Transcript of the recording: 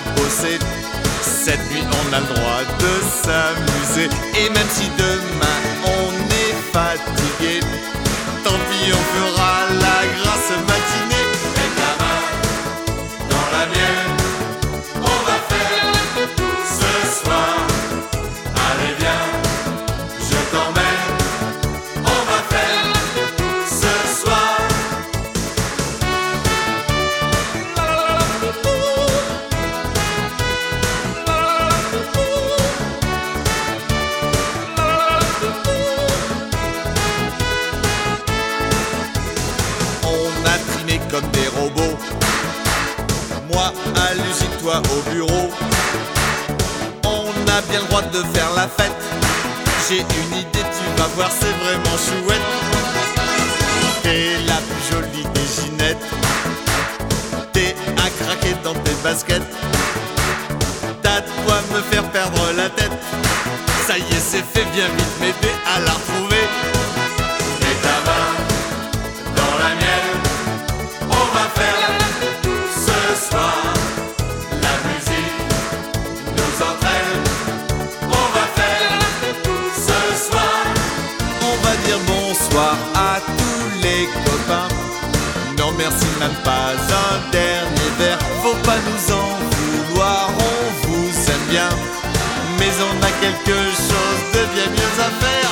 bosser. Cette nuit on a le droit de s'amuser. Et même si demain on est fatigué, tant pis on fera la grasse matinée. Mets ta main dans la mienne, on va faire ce soir. Allez viens, je t'emmène, on va faire ce soir. On a trimé comme des robots, moi à l'usine, toi au bureau. On a bien le droit de faire la fête. J'ai une idée, tu vas voir, c'est vraiment chouette. T'es la plus jolie des Ginettes, t'es à craquer dans tes baskets. T'as de quoi me faire perdre la tête. Ça y est, c'est fait, viens vite m'aider à la retrouver. Mets ta main dans la mienne, on va faire ce soir. La musique nous entraîne, on va faire ce soir. On va dire bonsoir à tous les copains. Non merci, même pas un dernier verre. Faut pas nous en vouloir, on vous aime bien, mais on a quelque chose de bien mieux à faire.